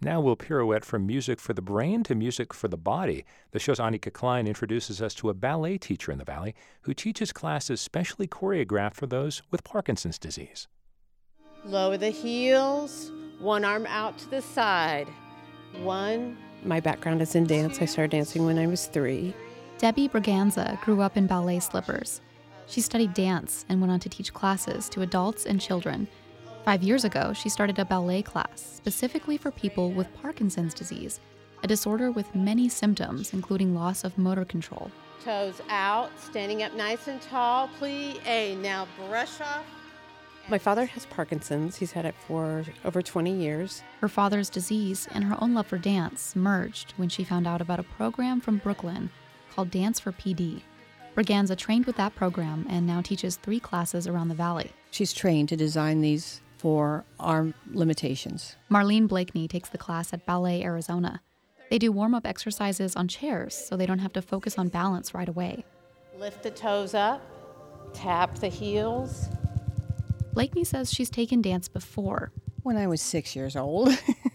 Now we'll pirouette from music for the brain to music for the body. The show's Annika Klein introduces us to a ballet teacher in the Valley who teaches classes specially choreographed for those with Parkinson's disease. Lower the heels, one arm out to the side. One. My background is in dance. I started dancing when I was 3. Debbie Braganza grew up in ballet slippers. She studied dance and went on to teach classes to adults and children. 5 years ago, she started a ballet class specifically for people with Parkinson's disease, a disorder with many symptoms, including loss of motor control. Toes out, standing up nice and tall. Plie. Now brush off. My father has Parkinson's. He's had it for over 20 years. Her father's disease and her own love for dance merged when she found out about a program from Brooklyn called Dance for PD. Braganza trained with that program and now teaches 3 classes around the Valley. She's trained to design these for our limitations. Marlene Blakeney takes the class at Ballet Arizona. They do warm-up exercises on chairs so they don't have to focus on balance right away. Lift the toes up, tap the heels. Blakeney says she's taken dance before. When I was 6 years old.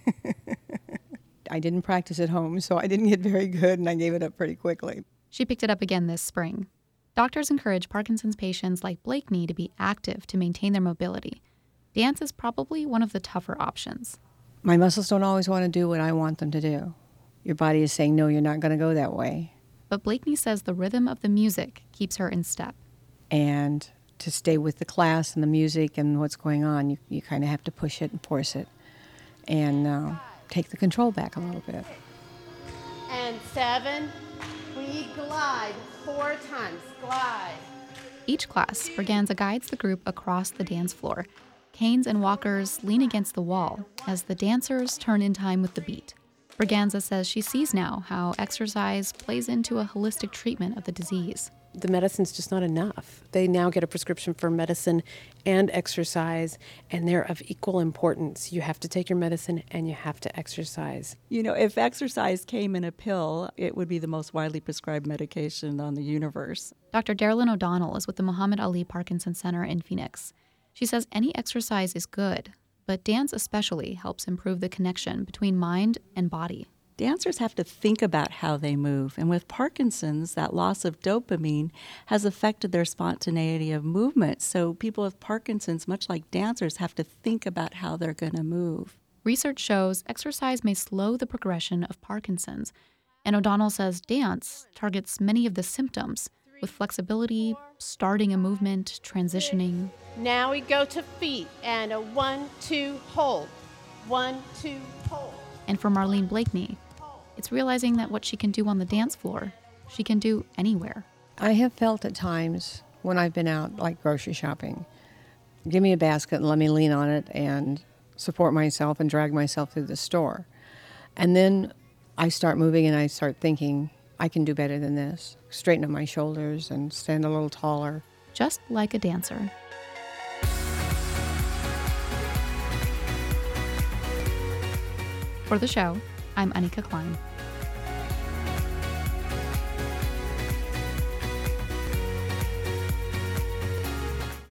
I didn't practice at home, so I didn't get very good, and I gave it up pretty quickly. She picked it up again this spring. Doctors encourage Parkinson's patients like Blakeney to be active to maintain their mobility. Dance is probably one of the tougher options. My muscles don't always want to do what I want them to do. Your body is saying, no, you're not going to go that way. But Blakeney says the rhythm of the music keeps her in step. And to stay with the class and the music and what's going on, you kind of have to push it and force it and take the control back a little bit. And 7, we glide 4 times, glide. Each class, Braganza guides the group across the dance floor. Canes and walkers lean against the wall as the dancers turn in time with the beat. Braganza says she sees now how exercise plays into a holistic treatment of the disease. The medicine's just not enough. They now get a prescription for medicine and exercise, and they're of equal importance. You have to take your medicine and you have to exercise. You know, if exercise came in a pill, it would be the most widely prescribed medication on the universe. Dr. Darylyn O'Donnell is with the Muhammad Ali Parkinson Center in Phoenix. She says any exercise is good, but dance especially helps improve the connection between mind and body. Dancers have to think about how they move, and with Parkinson's, that loss of dopamine has affected their spontaneity of movement. So people with Parkinson's, much like dancers, have to think about how they're going to move. Research shows exercise may slow the progression of Parkinson's, and O'Donnell says dance targets many of the symptoms, with flexibility, starting a movement, transitioning. Now we go to feet, and a 1, 2, hold. 1, 2, hold. And for Marlene Blakeney, it's realizing that what she can do on the dance floor, she can do anywhere. I have felt at times when I've been out, like grocery shopping, give me a basket and let me lean on it and support myself and drag myself through the store. And then I start moving and I start thinking, I can do better than this. Straighten up my shoulders and stand a little taller. Just like a dancer. For the show, I'm Annika Klein.